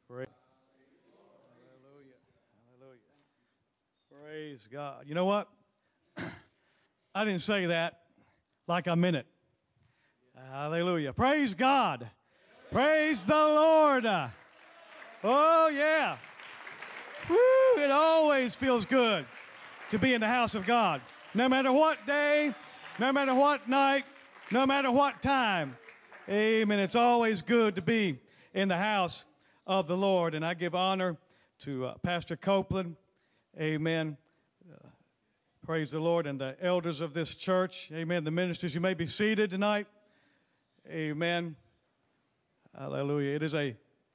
Praise. Hallelujah. Hallelujah. Praise God. You know what? I didn't say that like I meant it. Hallelujah. Praise God. Praise the Lord. Oh, yeah. Woo, it always feels good to be in the house of God. No matter what day, no matter what night, no matter what time. Amen. It's always good to be in the house of the Lord. And I give honor to Pastor Copeland. Amen. Praise the Lord. And the elders of this church. Amen. The ministers, you may be seated tonight. Amen. Hallelujah. It is a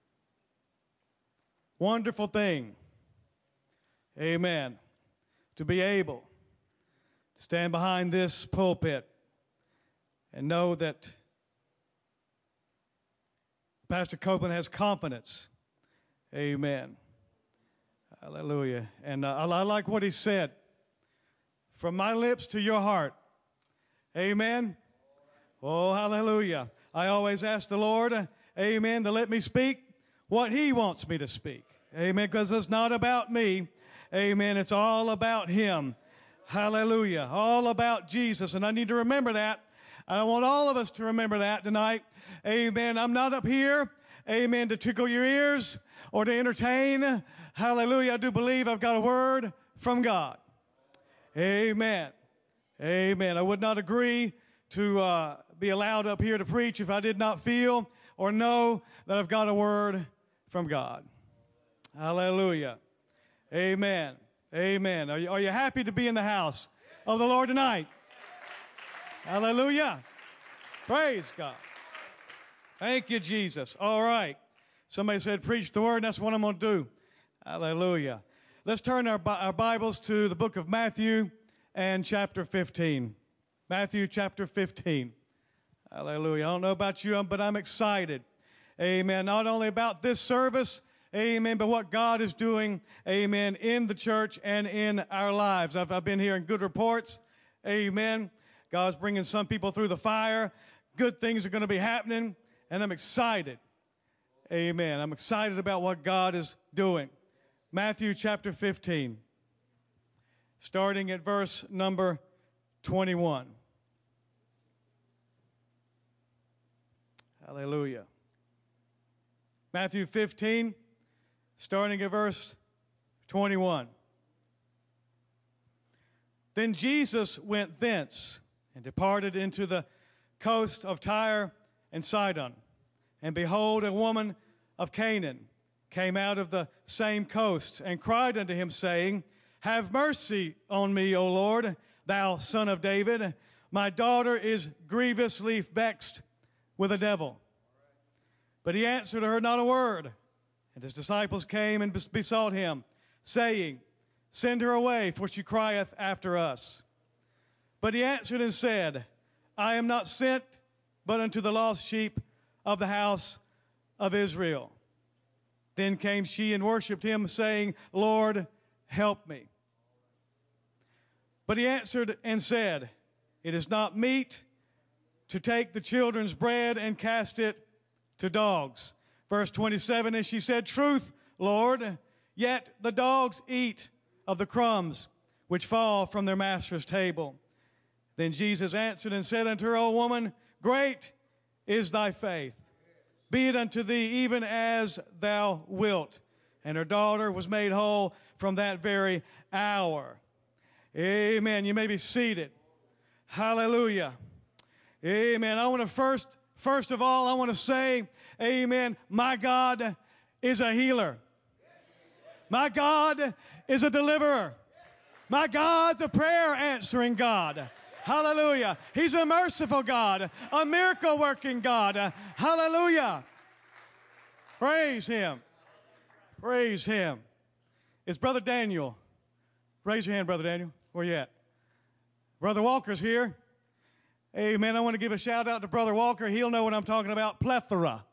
wonderful thing. Amen. To be able to stand behind this pulpit and know that Pastor Copeland has confidence. Amen. Hallelujah. And I like what he said. From my lips to your heart. Amen. Oh, hallelujah. I always ask the Lord, amen, to let me speak what he wants me to speak. Amen. Because it's not about me. Amen. It's all about him. Hallelujah. All about Jesus. And I need to remember that. I want all of us to remember that tonight. Amen. I'm not up here, amen, to tickle your ears or to entertain. Hallelujah. I do believe I've got a word from God. Amen. Amen. I would not agree to be allowed up here to preach if I did not feel or know that I've got a word from God. Hallelujah. Amen. Amen. Are you happy to be in the house of the Lord tonight? Hallelujah. Praise God. Thank you, Jesus. All right. Somebody said, preach the word, and that's what I'm going to do. Hallelujah. Let's turn our Bibles to the book of Matthew and chapter 15. Matthew chapter 15. Hallelujah. I don't know about you, but I'm excited. Amen. Not only about this service, amen, but what God is doing, amen, in the church and in our lives. I've been hearing good reports. Amen. God's bringing some people through the fire. Good things are going to be happening, and I'm excited. Amen. I'm excited about what God is doing. Matthew chapter 15, starting at verse number 21. Hallelujah. Matthew 15, starting at verse 21. Then Jesus went thence and departed into the coast of Tyre and Sidon. And behold, a woman of Canaan came out of the same coast and cried unto him, saying, Have mercy on me, O Lord, thou son of David. My daughter is grievously vexed with a devil. But he answered her not a word. And his disciples came and besought him, saying, Send her away, for she crieth after us. But he answered and said, I am not sent but unto the lost sheep of the house of Israel. Then came she and worshipped him, saying, Lord, help me. But he answered and said, It is not meet to take the children's bread and cast it to dogs. Verse 27, and she said, Truth, Lord, yet the dogs eat of the crumbs which fall from their master's table. Then Jesus answered and said unto her, O woman, great is thy faith. Be it unto thee even as thou wilt. And her daughter was made whole from that very hour. Amen. You may be seated. Hallelujah. Amen. I want to first of all, I want to say, amen, my God is a healer. My God is a deliverer. My God's a prayer answering God. Hallelujah. He's a merciful God, a miracle working God. Hallelujah. Praise him. Praise him. It's Brother Daniel. Raise your hand, Brother Daniel. Where you at? Brother Walker's here. Amen. I want to give a shout out to Brother Walker. He'll know what I'm talking about. Plethora.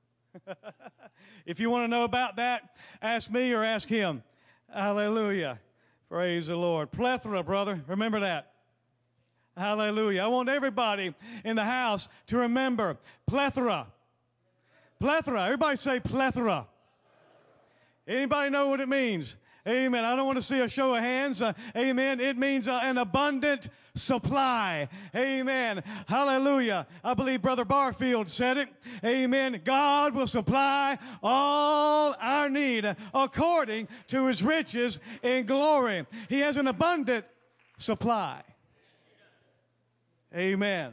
If you want to know about that, ask me or ask him. Hallelujah. Praise the Lord. Plethora, brother. Remember that. Hallelujah. I want everybody in the house to remember plethora. Plethora. Everybody say plethora. Anybody know what it means? Amen. I don't want to see a show of hands. Amen. It means an abundant supply. Amen. Hallelujah. I believe Brother Barfield said it. Amen. God will supply all our need according to his riches in glory. He has an abundant supply. Amen.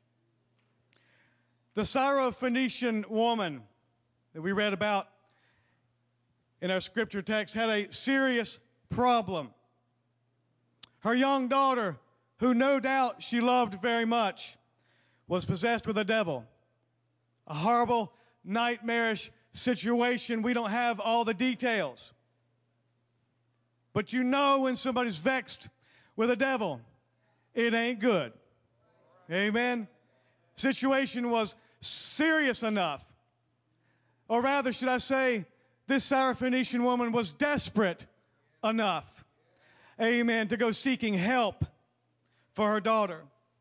The Syrophoenician woman that we read about in our scripture text had a serious problem. Her young daughter, who no doubt she loved very much, was possessed with a devil. A horrible, nightmarish situation. We don't have all the details. But you know when somebody's vexed with a devil, it ain't good. Amen. Situation was serious enough. Or rather, should I say, this Syrophoenician woman was desperate enough, amen, to go seeking help for her daughter.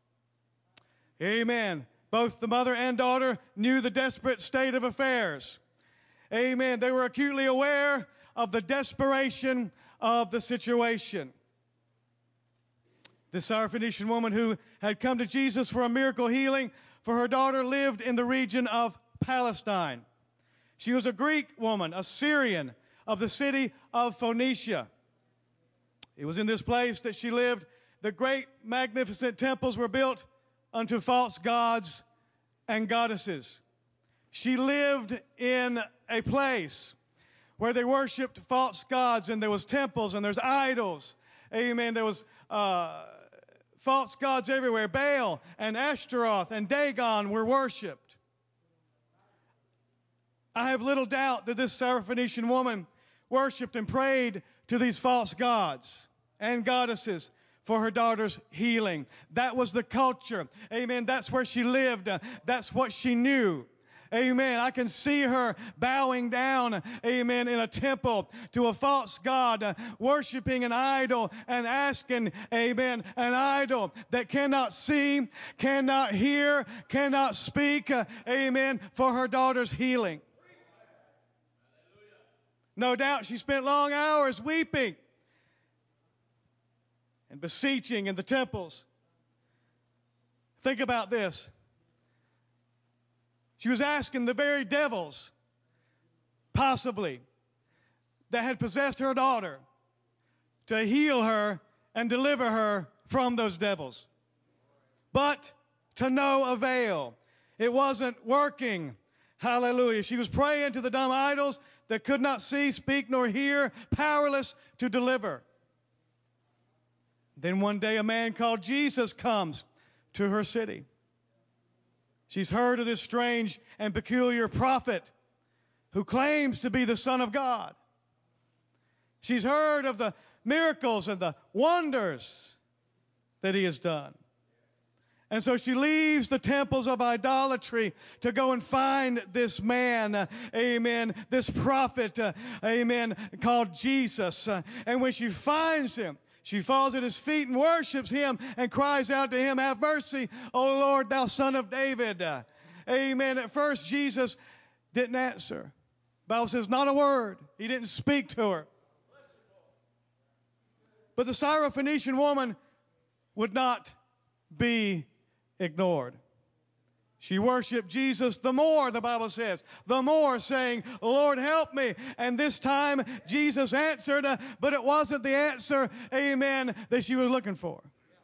Amen. Both the mother and daughter knew the desperate state of affairs. Amen. They were acutely aware of the desperation of the situation. The Syrophoenician woman who had come to Jesus for a miracle healing for her daughter lived in the region of Palestine. She was a Greek woman, a Syrian of the city of Phoenicia. It was in this place that she lived. The great magnificent temples were built unto false gods and goddesses. She lived in a place where they worshiped false gods, and there was temples and there's idols. Amen. There was false gods everywhere. Baal and Ashtaroth and Dagon were worshiped. I have little doubt that this Syrophoenician woman worshiped and prayed to these false gods and goddesses for her daughter's healing. That was the culture. Amen. That's where she lived. That's what she knew. Amen. I can see her bowing down, amen, in a temple to a false god, worshiping an idol and asking, amen, an idol that cannot see, cannot hear, cannot speak, amen, for her daughter's healing. No doubt she spent long hours weeping and beseeching in the temples. Think about this. She was asking the very devils, possibly, that had possessed her daughter to heal her and deliver her from those devils. But to no avail. It wasn't working. Hallelujah. She was praying to the dumb idols that could not see, speak, nor hear, powerless to deliver. Then one day a man called Jesus comes to her city. She's heard of this strange and peculiar prophet who claims to be the Son of God. She's heard of the miracles and the wonders that he has done. And so she leaves the temples of idolatry to go and find this man, amen, this prophet, amen, called Jesus. And when she finds him, she falls at his feet and worships him and cries out to him, "Have mercy, O Lord, thou Son of David." Amen. At first, Jesus didn't answer. The Bible says not a word. He didn't speak to her. But the Syrophoenician woman would not be ignored. She worshiped Jesus the more, the Bible says, the more, saying, "Lord, help me." And this time Jesus answered, but it wasn't the answer, amen, that she was looking for.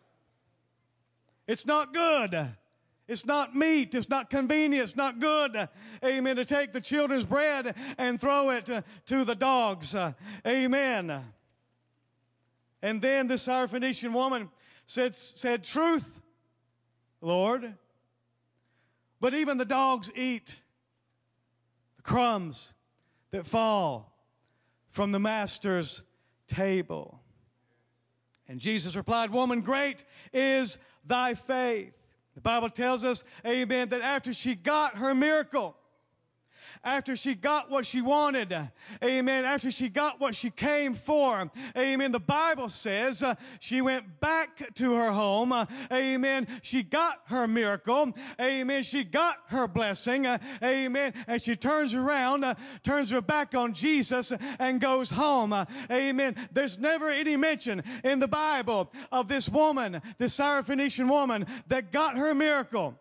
It's not good. It's not meat. It's not convenient. It's not good, amen, to take the children's bread and throw it to the dogs. Amen. And then this Syrophoenician woman said, "Truth, Lord, but even the dogs eat the crumbs that fall from the master's table." And Jesus replied, "Woman, great is thy faith." The Bible tells us, amen, that after she got her miracle, after she got what she wanted, amen, after she got what she came for, amen, the Bible says she went back to her home, amen, she got her miracle, amen, she got her blessing, amen, and she turns around, turns her back on Jesus and goes home, amen. There's never any mention in the Bible of this woman, this Syrophoenician woman that got her miracle,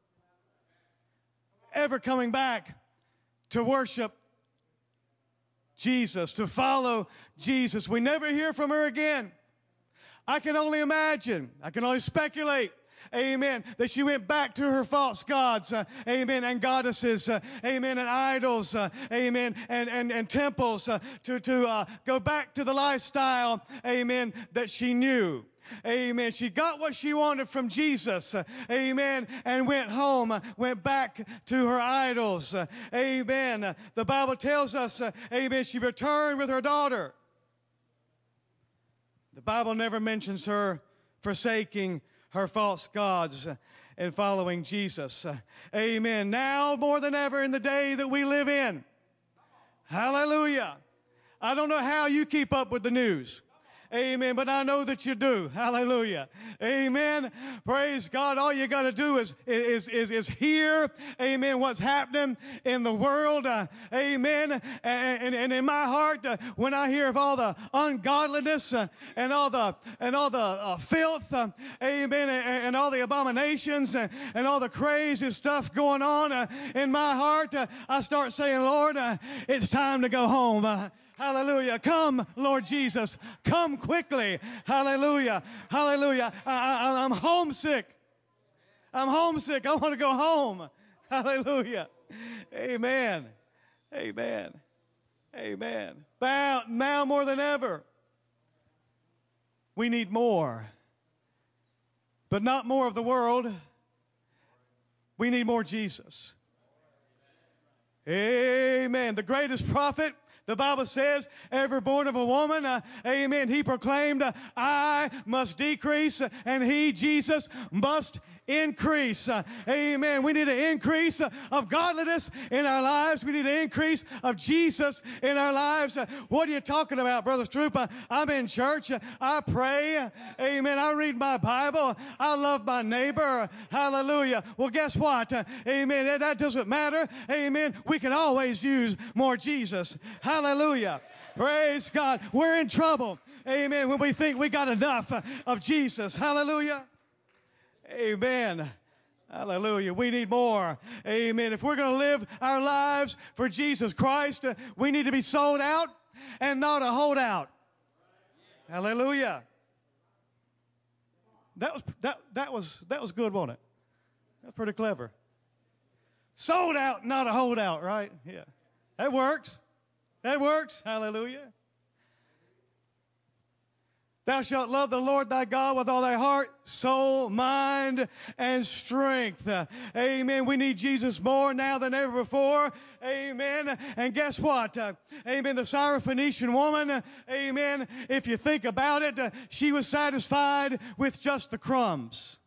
ever coming back to worship Jesus, to follow Jesus. We never hear from her again. I can only imagine, I can only speculate, amen, that she went back to her false gods, amen, and goddesses, amen, and idols, amen, and temples, to go back to the lifestyle, amen, that she knew. Amen. She got what she wanted from Jesus. Amen. And went home, went back to her idols. Amen. The Bible tells us, amen, she returned with her daughter. The Bible never mentions her forsaking her false gods and following Jesus. Amen. Now more than ever in the day that we live in. Hallelujah. I don't know how you keep up with the news. Amen. But I know that you do. Hallelujah. Amen. Praise God. All you got to do is hear, amen, what's happening in the world. Amen. And in my heart, when I hear of all the ungodliness and all the filth, amen, and all the abominations and all the crazy stuff going on in my heart, I start saying, Lord, it's time to go home. Hallelujah. Come, Lord Jesus. Come quickly. Hallelujah. Hallelujah. I'm homesick. I'm homesick. I want to go home. Hallelujah. Amen. Amen. Amen. Now more than ever, we need more. But not more of the world. We need more Jesus. Amen. The greatest prophet, the Bible says, ever born of a woman, amen, he proclaimed, I must decrease and he, Jesus, must increase. Amen. We need an increase of godliness in our lives. We need an increase of Jesus in our lives. What are you talking about, Brother Stroop? I'm in church. I pray. Amen. I read my Bible. I love my neighbor. Hallelujah. Well, guess what? Amen. That doesn't matter. Amen. We can always use more Jesus. Hallelujah. Praise God. We're in trouble. Amen. When we think we got enough of Jesus. Hallelujah. Amen. Hallelujah. We need more. Amen. If we're going to live our lives for Jesus Christ, we need to be sold out and not a holdout. Hallelujah. That was good, wasn't it? That's pretty clever. Sold out, not a holdout, right? Yeah. That works. That works. Hallelujah. Thou shalt love the Lord thy God with all thy heart, soul, mind, and strength. Amen. We need Jesus more now than ever before. Amen. And guess what? Amen. The Syrophoenician woman, amen, if you think about it, she was satisfied with just the crumbs.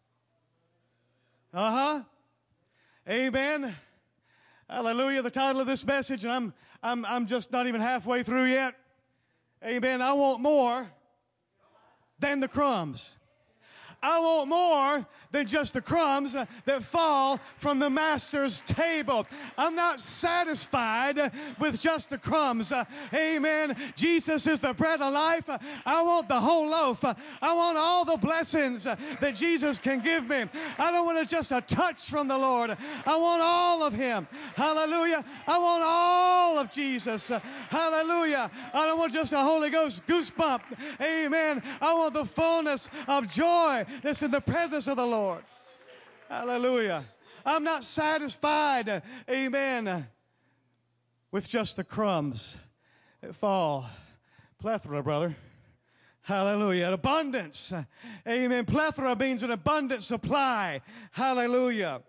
Amen. Hallelujah. The title of this message, and I'm just not even halfway through yet. Amen. I want more than the crumbs. I want more than just the crumbs that fall from the master's table. I'm not satisfied with just the crumbs. Amen. Jesus is the bread of life. I want the whole loaf. I want all the blessings that Jesus can give me. I don't want just a touch from the Lord. I want all of Him. Hallelujah. I want all of Jesus. Hallelujah. I don't want just a Holy Ghost goosebump. Amen. I want the fullness of joy that's in the presence of the Lord. Hallelujah. I'm not satisfied, amen, with just the crumbs that fall. Plethora, brother. Hallelujah. Abundance. Amen. Plethora means an abundant supply. Hallelujah.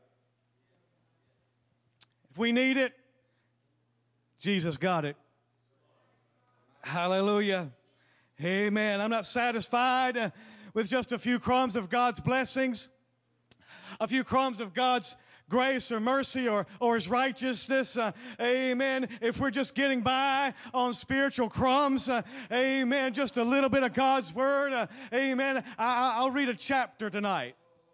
If we need it, Jesus got it. Hallelujah. Amen. I'm not satisfied with just a few crumbs of God's blessings, a few crumbs of God's grace or mercy or His righteousness. Amen. If we're just getting by on spiritual crumbs, amen, just a little bit of God's Word, amen. I'll read a chapter tonight.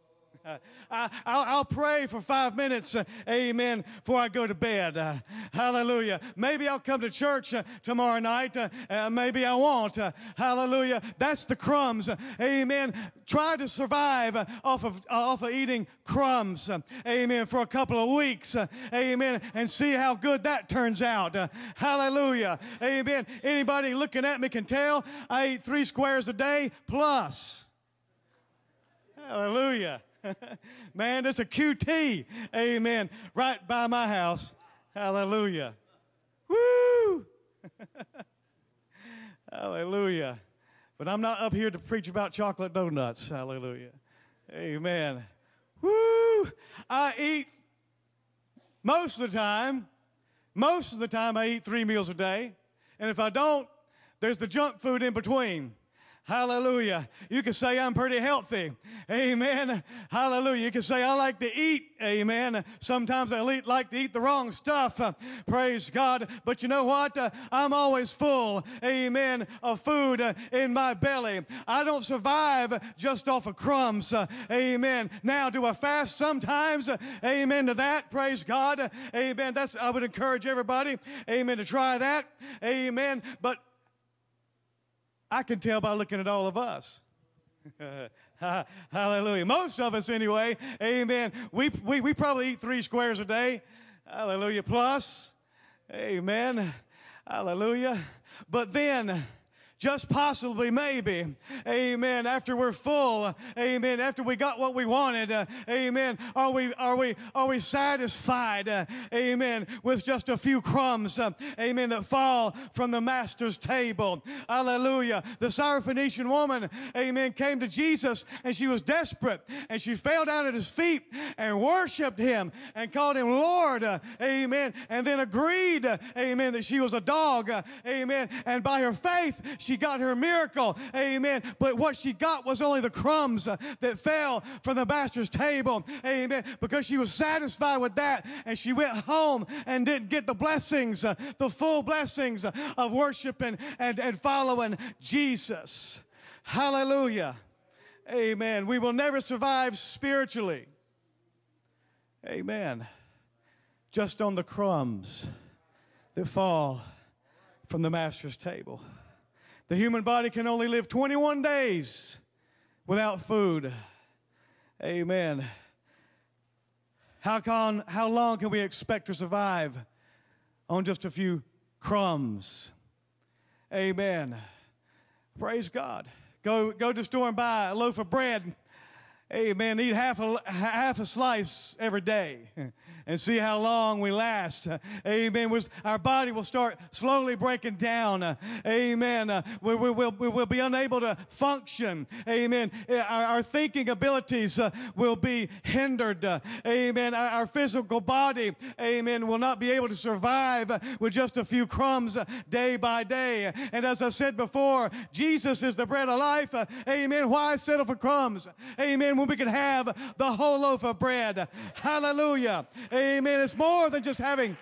I'll pray for 5 minutes, amen, before I go to bed. Hallelujah. Maybe I'll come to church tomorrow night. Maybe I won't. Hallelujah. That's the crumbs. Amen. Try to survive off of eating crumbs. Amen. For a couple of weeks. Amen. And see how good that turns out. Hallelujah. Amen. Anybody looking at me can tell I eat 3 squares a day plus. Hallelujah. Man, there's a QT, amen, right by my house. Hallelujah. Woo! Hallelujah. But I'm not up here to preach about chocolate donuts. Hallelujah. Amen. Woo! I eat most of the time I eat 3 meals a day. And if I don't, there's the junk food in between. Hallelujah. You can say I'm pretty healthy. Amen. Hallelujah. You can say I like to eat. Amen. Sometimes I like to eat the wrong stuff. Praise God. But you know what? I'm always full. Amen. Of food in my belly. I don't survive just off of crumbs. Amen. Now, do I fast sometimes? Amen to that. Praise God. Amen. I would encourage everybody. Amen. To try that. Amen. But I can tell by looking at all of us. Hallelujah. Most of us anyway. Amen. We probably eat 3 squares a day. Hallelujah. Plus. Amen. Hallelujah. But then, just possibly, maybe, amen, after we're full, amen, after we got what we wanted, amen, are we satisfied, amen, with just a few crumbs, amen, that fall from the Master's table? Hallelujah. The Syrophoenician woman, amen, came to Jesus, and she was desperate, and she fell down at His feet and worshiped Him and called Him Lord, amen, and then agreed, amen, that she was a dog, amen, and by her faith, she got her miracle. Amen. But what she got was only the crumbs that fell from the Master's table. Amen. Because she was satisfied with that, and she went home and didn't get the blessings, the full blessings of worshiping and following Jesus. Hallelujah. Amen. We will never survive spiritually. Amen. Just on the crumbs that fall from the Master's table. The human body can only live 21 days without food. Amen. How long can we expect to survive on just a few crumbs? Amen. Praise God. Go to the store and buy a loaf of bread. Amen. Eat half a slice every day and see how long we last. Amen. Our body will start slowly breaking down. Amen. We will be unable to function. Amen. Our thinking abilities will be hindered. Amen. Our physical body, amen, will not be able to survive with just a few crumbs day by day. And as I said before, Jesus is the bread of life. Amen. Why settle for crumbs? Amen. When we can have the whole loaf of bread. Hallelujah. Amen. It's more than just having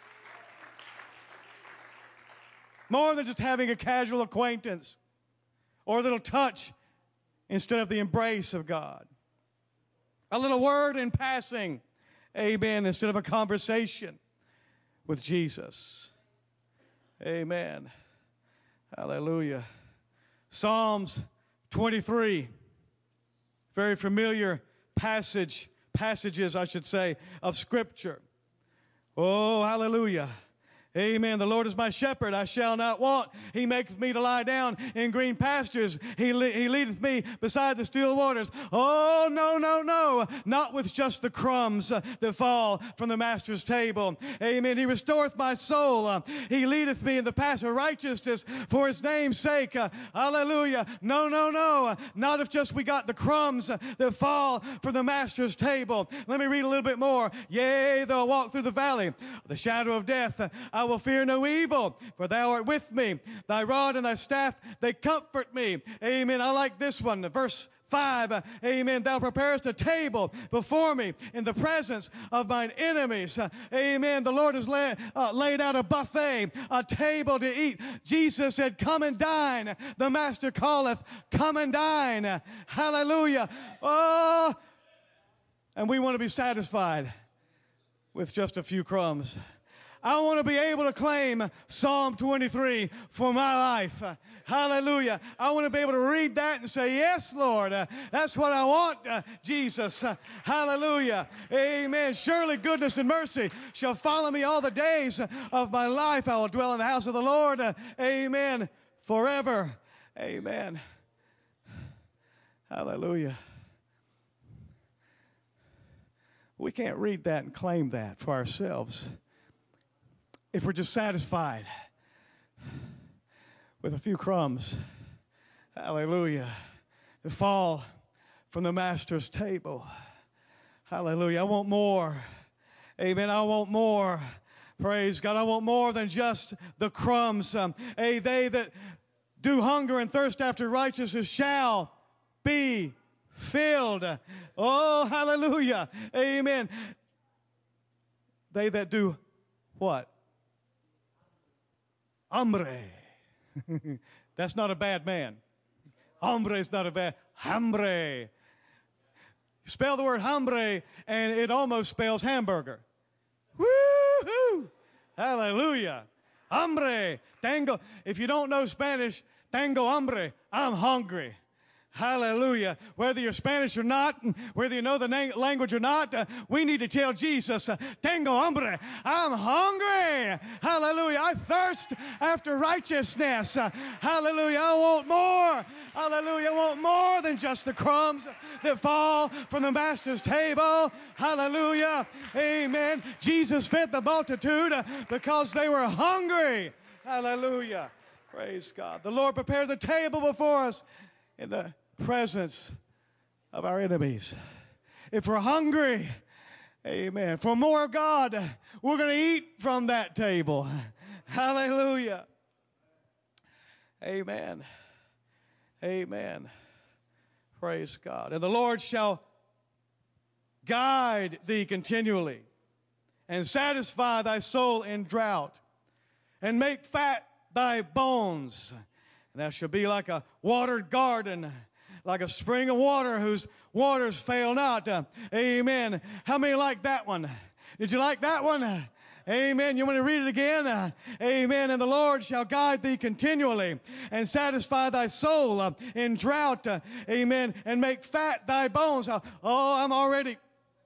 a casual acquaintance or a little touch instead of the embrace of God. A little word in passing. Amen. Instead of a conversation with Jesus. Amen. Hallelujah. Psalms 23. Very familiar passages, I should say, of Scripture. Oh, hallelujah. Amen. The Lord is my shepherd, I shall not want. He maketh me to lie down in green pastures. He leadeth me beside the still waters. Oh, no, no, no. Not with just the crumbs that fall from the Master's table. Amen. He restoreth my soul. He leadeth me in the path of righteousness for His name's sake. Hallelujah. No, no, no. Not if just we got the crumbs that fall from the Master's table. Let me read a little bit more. Yea, though I walk through the valley of the shadow of death, I will fear no evil, for Thou art with me. Thy rod and Thy staff, they comfort me. Amen. I like this one, verse 5, amen, thou preparest a table before me in the presence of mine enemies. Amen. The Lord has laid out a buffet, a table to eat. Jesus said, come and dine. The Master calleth, come and dine. Hallelujah. Oh, and we want to be satisfied with just a few crumbs. I want to be able to claim Psalm 23 for my life. Hallelujah. I want to be able to read that and say, yes, Lord, that's what I want, Jesus. Hallelujah. Amen. Surely goodness and mercy shall follow me all the days of my life. I will dwell in the house of the Lord. Amen. Forever. Amen. Hallelujah. We can't read that and claim that for ourselves if we're just satisfied with a few crumbs. Hallelujah. To fall from the Master's table. Hallelujah. I want more. Amen. I want more. Praise God. I want more than just the crumbs. They that do hunger and thirst after righteousness shall be filled. Oh, hallelujah. Amen. They that do what? Hambre. That's not a bad man. Hombre is not a bad. Hambre. Spell the word hambre, and it almost spells hamburger. Woo-hoo! Hallelujah. Hambre. Tengo. If you don't know Spanish, tengo hambre. I'm hungry. Hallelujah. Whether you're Spanish or not, whether you know the language or not, we need to tell Jesus, tengo hambre. I'm hungry. Hallelujah. I thirst after righteousness. Hallelujah. I want more. Hallelujah. I want more than just the crumbs that fall from the Master's table. Hallelujah. Amen. Jesus fed the multitude because they were hungry. Hallelujah. Praise God. The Lord prepares a table before us in the presence of our enemies. If we're hungry, amen, for more of God, we're going to eat from that table. Hallelujah. Amen. Amen. Praise God. And the Lord shall guide thee continually and satisfy thy soul in drought and make fat thy bones. And thou shalt be like a watered garden, like a spring of water whose waters fail not. Amen. How many like that one? Did you like that one? Amen. You want to read it again? Amen. And the Lord shall guide thee continually and satisfy thy soul in drought. Amen. And make fat thy bones. Oh, I'm already...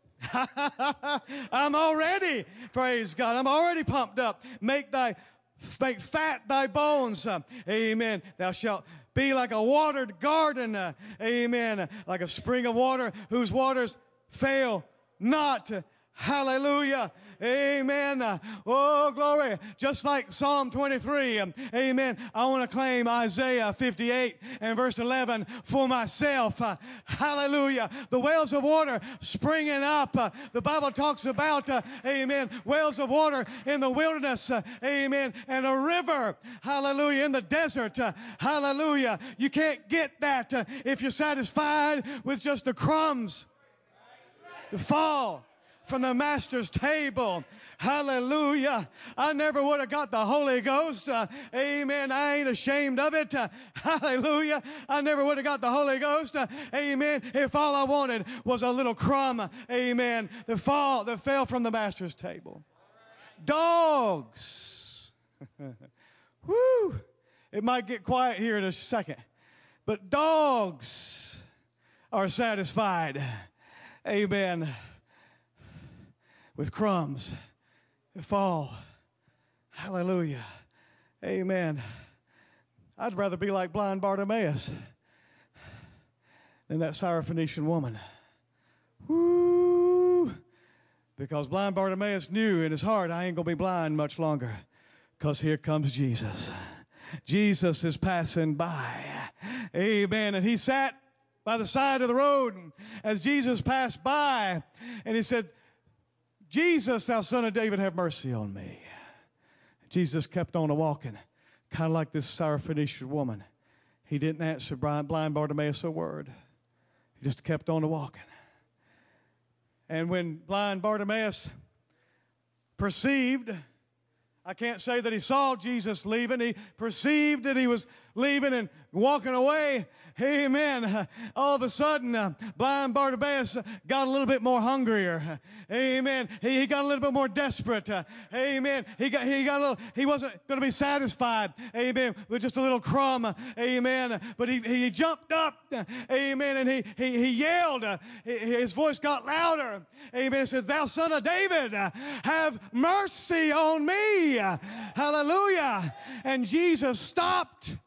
I'm already, praise God, I'm already pumped up. Make fat thy bones. Amen. Thou shalt be like a watered garden. Amen. Like a spring of water whose waters fail not. Hallelujah. Amen. Oh, glory. Just like Psalm 23. Amen. I want to claim Isaiah 58 and verse 11 for myself. Hallelujah. The wells of water springing up. The Bible talks about, amen, wells of water in the wilderness. Amen. And a river. Hallelujah. In the desert. Hallelujah. You can't get that if you're satisfied with just the crumbs. The fall from the Master's table. Hallelujah. I never would have got the Holy Ghost. Amen. I ain't ashamed of it. Hallelujah. I never would have got the Holy Ghost. Amen. If all I wanted was a little crumb. Amen. The fell from the Master's table. Dogs. Woo. It might get quiet here in a second. But dogs are satisfied. Amen. With crumbs that fall. Hallelujah. Amen. I'd rather be like blind Bartimaeus than that Syrophoenician woman. Woo! Because blind Bartimaeus knew in his heart, I ain't going to be blind much longer, because here comes Jesus. Jesus is passing by. Amen. And he sat by the side of the road as Jesus passed by, and he said, Jesus, thou son of David, have mercy on me. Jesus kept on walking, kind of like this Syrophoenician woman. He didn't answer blind Bartimaeus a word. He just kept on walking. And when blind Bartimaeus perceived, I can't say that he saw Jesus leaving. He perceived that he was leaving and walking away. Amen. All of a sudden, blind Bartimaeus got a little bit more hungrier. Amen. He got a little bit more desperate. Amen. He wasn't going to be satisfied. Amen. With just a little crumb. Amen. But he jumped up. Amen. And he yelled. His voice got louder. Amen. He says, "Thou son of David, have mercy on me." Hallelujah. And Jesus stopped.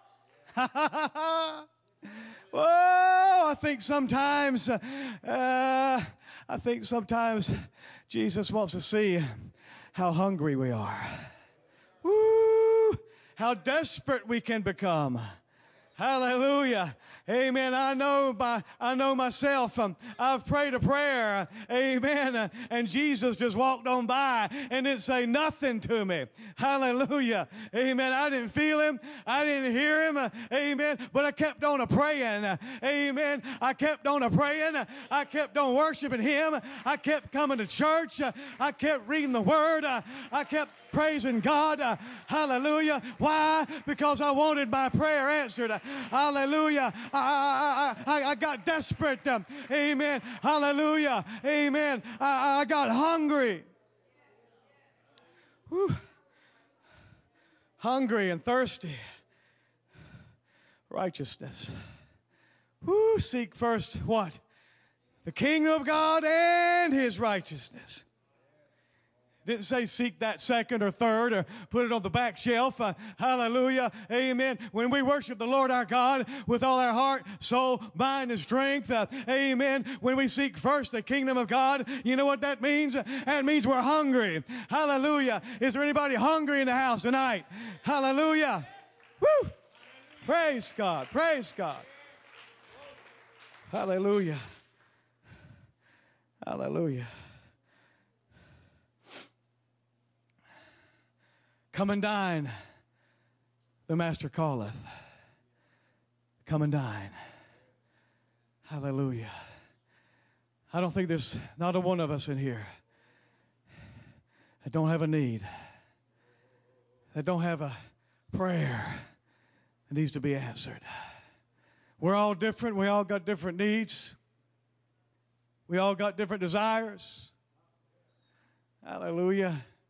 Whoa, I think sometimes Jesus wants to see how hungry we are. Woo, how desperate we can become. Hallelujah. Amen. I know myself. I've prayed a prayer. Amen. And Jesus just walked on by and didn't say nothing to me. Hallelujah. Amen. I didn't feel him. I didn't hear him. Amen. But I kept on praying. Amen. I kept on praying. I kept on worshiping him. I kept coming to church. I kept reading the word. I kept praising God. Hallelujah. Why? Because I wanted my prayer answered. Hallelujah. I got desperate. Amen. Hallelujah. Amen. I got hungry. Whew. Hungry and thirsty. Righteousness. Whew. Seek first what? The kingdom of God and his righteousness. Didn't say seek that second or third or put it on the back shelf. Hallelujah. Amen. When we worship the Lord our God with all our heart, soul, mind, and strength. Amen. When we seek first the kingdom of God, you know what that means? That means we're hungry. Hallelujah. Is there anybody hungry in the house tonight? Hallelujah. Woo. Praise God. Praise God. Hallelujah. Hallelujah. Come and dine, the Master calleth. Come and dine. Hallelujah. I don't think there's not a one of us in here that don't have a need, that don't have a prayer that needs to be answered. We're all different. We all got different needs. We all got different desires. Hallelujah.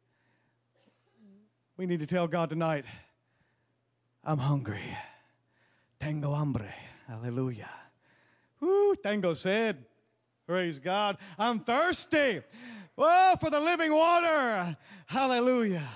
We need to tell God tonight, I'm hungry. Tengo hambre. Hallelujah. Woo, Tango said, praise God, I'm thirsty. Oh, for the living water. Hallelujah.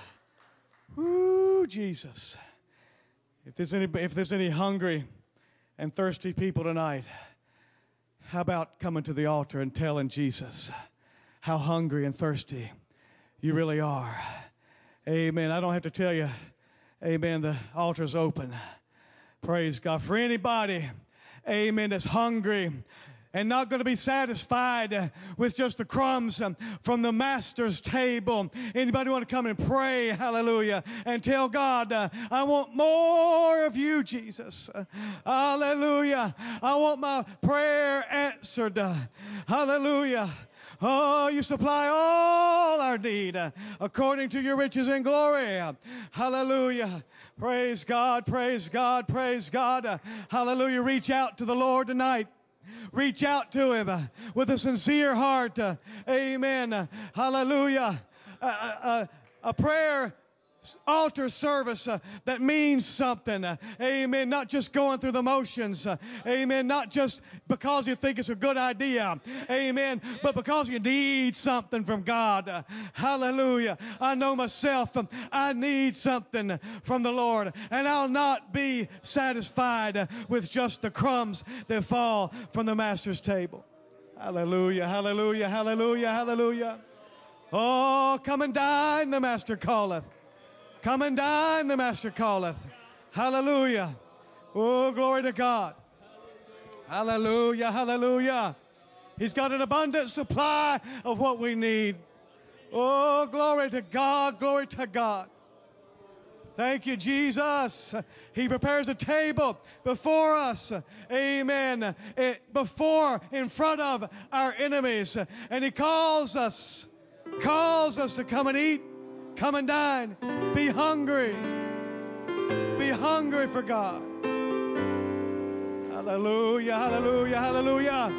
Woo, Jesus. If there's any hungry and thirsty people tonight, how about coming to the altar and telling Jesus how hungry and thirsty you really are? Amen. I don't have to tell you, amen, the altar's open. Praise God. For anybody, amen, that's hungry and not going to be satisfied with just the crumbs from the master's table. Anybody want to come and pray, hallelujah, and tell God, I want more of you, Jesus. Hallelujah. I want my prayer answered. Hallelujah. Oh, you supply all our need according to your riches and glory. Hallelujah. Praise God, praise God, praise God. Hallelujah. Reach out to the Lord tonight. Reach out to him with a sincere heart. Amen. Hallelujah. A prayer altar service that means something. Amen. Not just going through the motions. Amen. Not just because you think it's a good idea. Amen. But because you need something from God. Hallelujah. I know myself. I need something from the Lord. And I'll not be satisfied with just the crumbs that fall from the Master's table. Hallelujah. Hallelujah. Hallelujah. Hallelujah. Oh, come and dine, the Master calleth. Come and dine, the Master calleth. Hallelujah. Oh, glory to God. Hallelujah, hallelujah. He's got an abundant supply of what we need. Oh, glory to God, glory to God. Thank you, Jesus. He prepares a table before us. Amen. In front of our enemies. And He calls us to come and eat, come and dine. Be hungry. Be hungry for God. Hallelujah, hallelujah, hallelujah.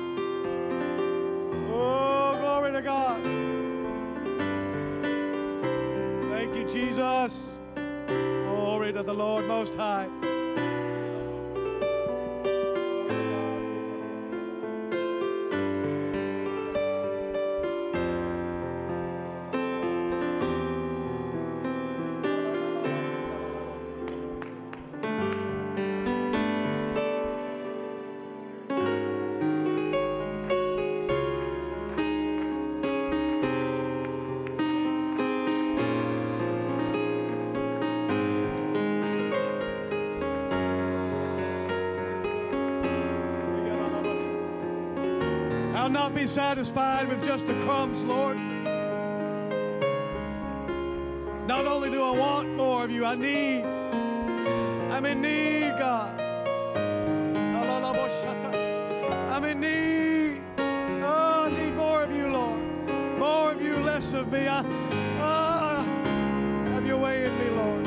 Oh, glory to God. Thank you, Jesus. Glory to the Lord Most High. I'll not be satisfied with just the crumbs, Lord. Not only do I want more of you, I'm in need, God. I'm in need. Oh, I need more of you, Lord. More of you, less of me. Have your way in me, Lord.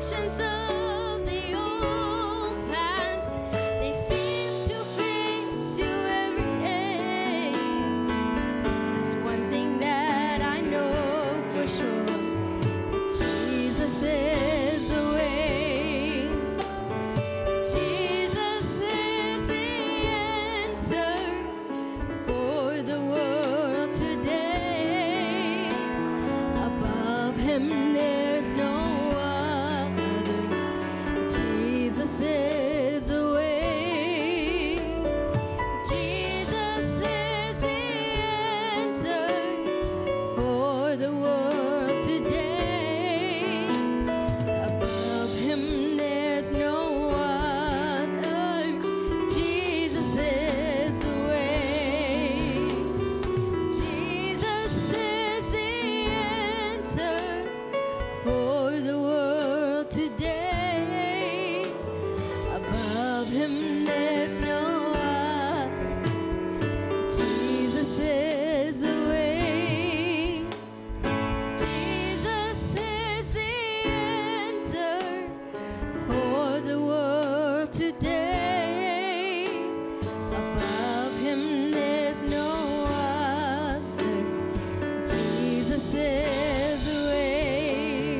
Visions of the old past, they seem to face you every day. There's one thing that I know for sure, that Jesus is the way. Jesus is the answer for the world today. Above him there's no other. Jesus is the way. Jesus is the answer for the world today. Above him there's no other. Jesus is the way. Jesus is the answer for the world today. Above him there's no other. Jesus is the way. Jesus is the answer for the world today. Above him there's no other. Jesus is the way.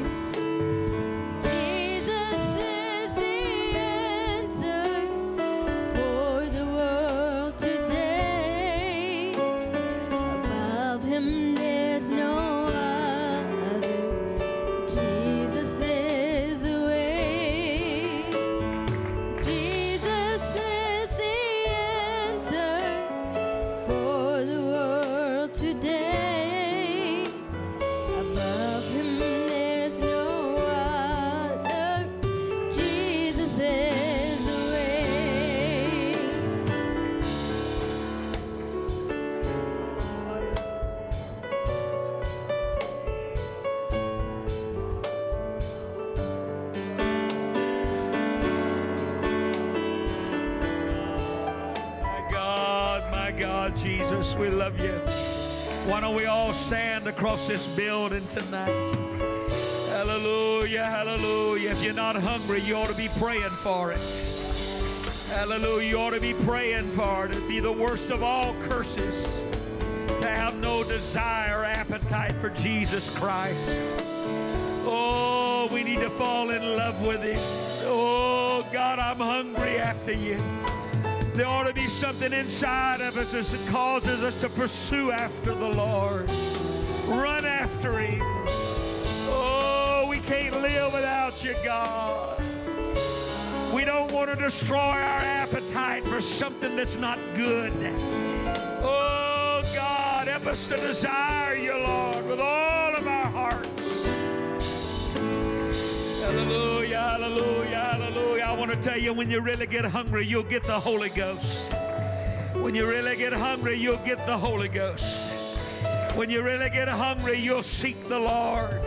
Jesus is the answer for the world today. Above him there's no other. Jesus is the way. Jesus is the answer for the world today. Above him there's no other. Jesus is the way. My God, Jesus, we love you. Why don't we all stand across this building tonight? Hallelujah, hallelujah. If you're not hungry, you ought to be praying for it. Hallelujah, you ought to be praying for it. It'd be the worst of all curses to have no desire or appetite for Jesus Christ. Oh, we need to fall in love with him. Oh, God, I'm hungry after you. There ought to be something inside of us that causes us to pursue after the Lord. Run after him. Oh, we can't live without you, God. We don't want to destroy our appetite for something that's not good. Oh, God, help us to desire you, Lord, with all of our heart. Hallelujah, hallelujah, hallelujah. I want to tell you, when you really get hungry, you'll get the Holy Ghost. When you really get hungry, you'll get the Holy Ghost. When you really get hungry, you'll seek the Lord.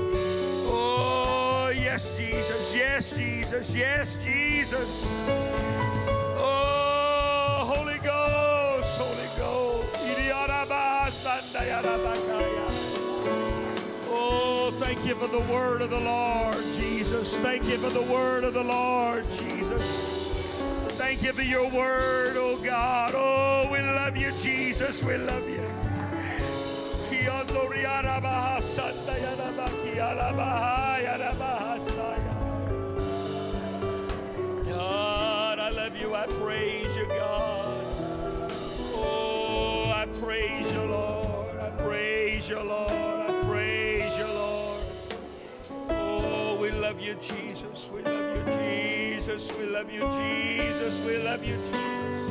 Oh, yes, Jesus, yes, Jesus, yes, Jesus. Oh, Holy Ghost, Holy Ghost. Oh, thank you for the word of the Lord, Jesus. Thank you for the word of the Lord, Jesus. Thank you for your word, oh God. Oh, we love you, Jesus. We love you. God, I love you. I praise you, God. Oh, I praise you, Lord. I praise you, Lord. I praise you, Lord. Oh, we love you, Jesus. We love you, Jesus. We love you, Jesus. We love you, Jesus.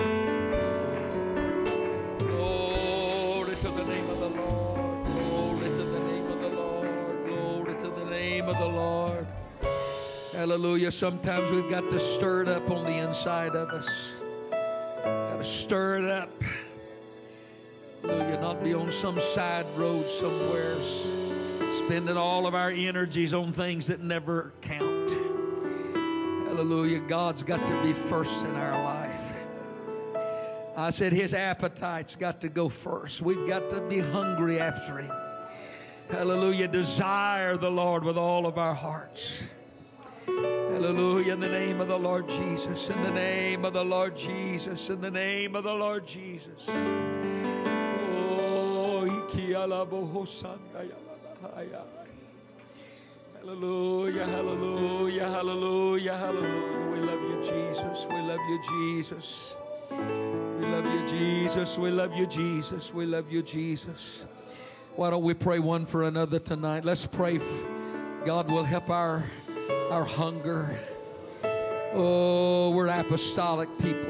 Glory to the name of the Lord. Glory to the name of the Lord. Glory to the name of the Lord. Hallelujah. Sometimes we've got to stir it up on the inside of us. Got to stir it up. Hallelujah. Not be on some side road somewhere, spending all of our energies on things that never count. Hallelujah. God's got to be first in our life. I said his appetite's got to go first. We've got to be hungry after him. Hallelujah. Desire the Lord with all of our hearts. Hallelujah. In the name of the Lord Jesus. In the name of the Lord Jesus. In the name of the Lord Jesus. Oh, hallelujah, hallelujah, hallelujah, hallelujah. We love you, Jesus. We love you, Jesus. We love you, Jesus. We love you, Jesus. We love you, Jesus. Why don't we pray one for another tonight? Let's pray God will help our hunger. Oh, we're apostolic people.